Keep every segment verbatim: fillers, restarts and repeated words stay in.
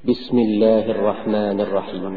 بسم الله الرحمن الرحيم.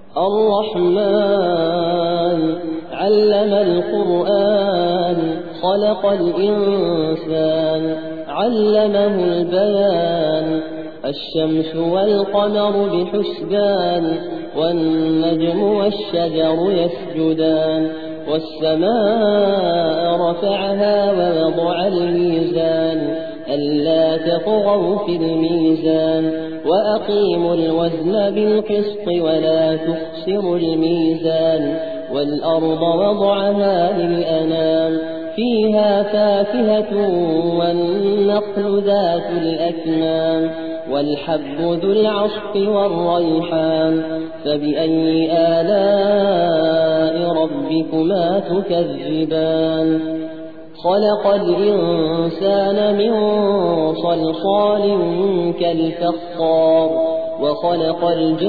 الرحمن علم القرآن خلق الإنسان علمه البيان الشمس والقمر بحسبان والنجم والشجر يسجدان والسماء رفعها ووضع الميزان ألا تطغوا في الميزان وأقيموا الوزن بالقسط ولا تخسروا الميزان والأرض وضعها للأنام فيها فاكهة والنخل ذات الأكمام والحب ذو العصف والريحان فبأي آلاء ربكما تكذبان خلق الإنسان من صلصال كالفخار وخلق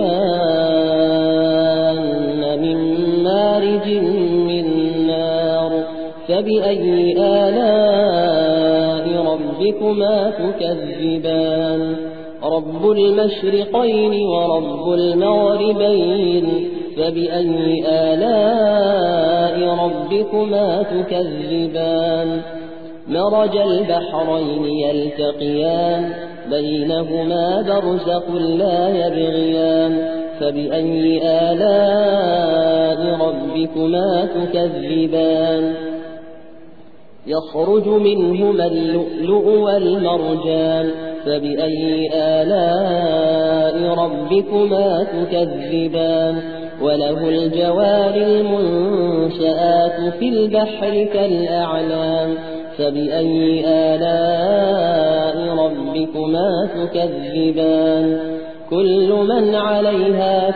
الجان من مارج من نار فبأي آلاء ربكما تكذبان رب المشرقين ورب المغربين فبأي آلاء ربكما تكذبان مرج البحرين يلتقيان بينهما برزخ لا يبغيان فبأي آلاء ربكما تكذبان يخرج منهما اللؤلؤ والمرجان فبأي آلاء ربكما تكذبان وله الجوار المنشآت في البحر كالأعلام فبأي آلاء ربكما تكذبان كل من عليها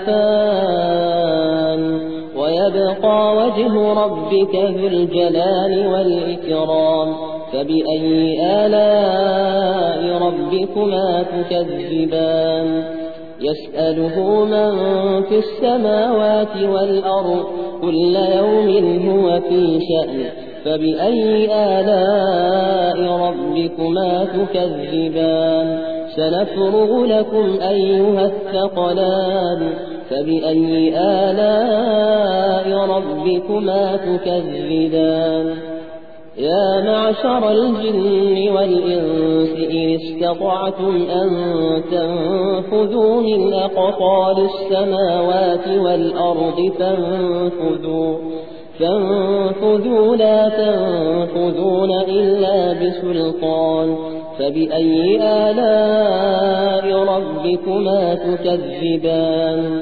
فان ويبقى وجه ربك ذو الجلال والإكرام فبأي آلاء ربكما تكذبان يسأله من في السماوات والأرض كل يوم هو في شأن فبأي آلاء ربكما تكذبان سنفرغ لكم أيها الثقلان فبأي آلاء ربكما تكذبان يا معشر الجن والإنس إن استطعتم أن تنفذوا من أقطار السماوات والأرض فانفذوا فانفذوا لا تنفذون إلا بسلطان فبأي آلاء ربكما تكذبان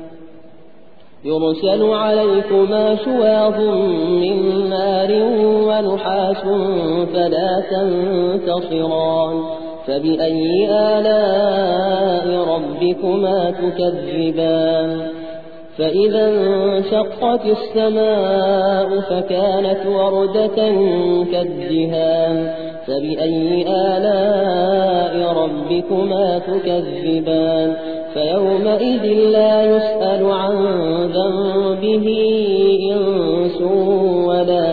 يرسل عليكما شواظ من نار ونحاس فلا تنتصران فبأي آلاء ربكما تكذبان فإذا انشقت السماء فكانت وردة كالدهان فبأي آلاء ربكما تكذبان فيومئذ لا يسأل عن ذنبه إنس ولا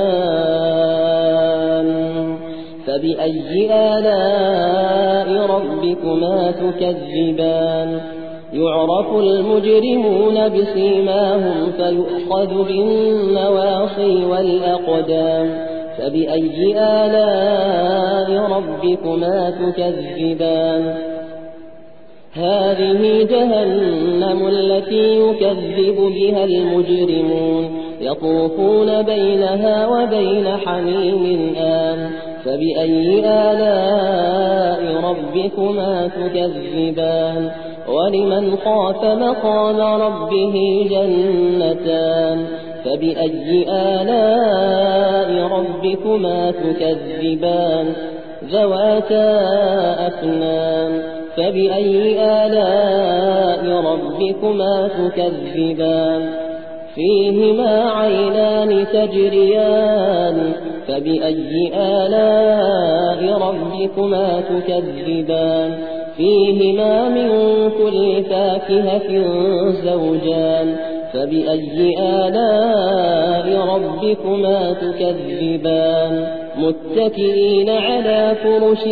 جان فبأي آلاء ربكما تكذبان يعرف المجرمون بسيماهم فيؤخذ بالنواصي والأقدام فبأي آلاء ربكما تكذبان هذه جهنم التي يكذب بها المجرمون يطوفون بينها وبين حميم آن فبأي آلاء ربكما تكذبان ولمن خاف مقام ربه جنتان فبأي آلاء ربكما تكذبان ذواتا أفنان فبأي آلاء ربكما تكذبان فيهما عينان تجريان فبأي آلاء ربكما تكذبان فيهما من كل فاكهة زوجان فبأي آلاء ربكما تكذبان متكئين على فرش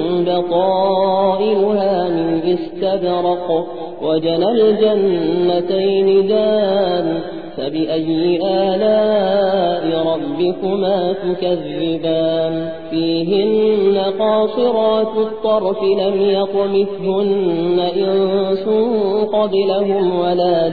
بطائنها من استبرق وجنى الجنتين دان فبأي آلاء ربكما تكذبان فيهن قاصرات الطرف لم يطمثهن إنس قبلهم ولا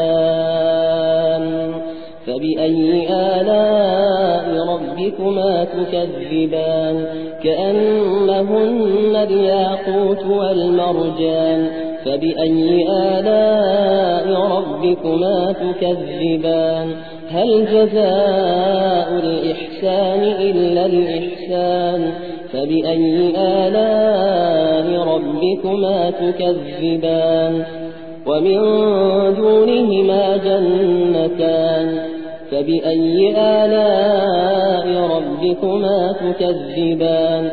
جان فبأي آلاء ربكما تكذبان كأنهن الياقوت والمرجان فبأي آلاء ربكما تكذبان هل جزاء الإحسان إلا الإحسان فبأي آلاء ربكما تكذبان ومن دونهما جنتان فبأي آلاء ربكما تكذبان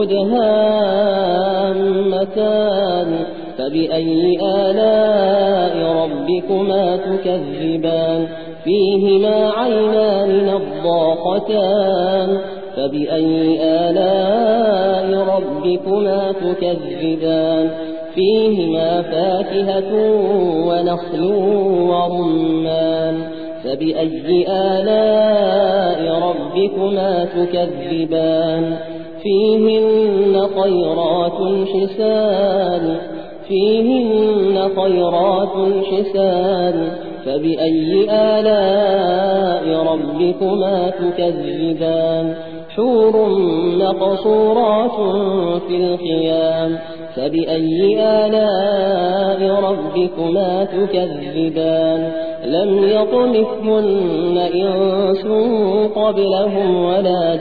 مدهامتان فبأي آلاء ربكما تكذبان فيهما عينان نضاختان فبأي آلاء ربكما تكذبان فيهما فاكهة ونخل ورمان فبأي آلاء ربكما تكذبان فيهن خيرات حسان فيهن خيرات حسان فبأي آلاء ربكما تكذبان حور مقصورات في الخيام فبأي آلاء ربكما تكذبان لم يطمثهن إنس قبلهم ولا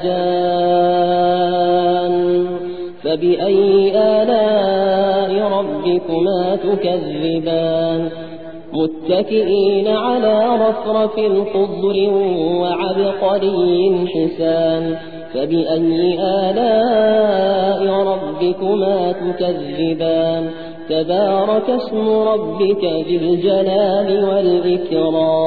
جان فبأي آلاء ربكما تكذبان متكئين على رفرف خضر وعبقري حسان فبأي آلاء ربكما تكذبان تبارك اسم ربك ذي الجلال والإكرام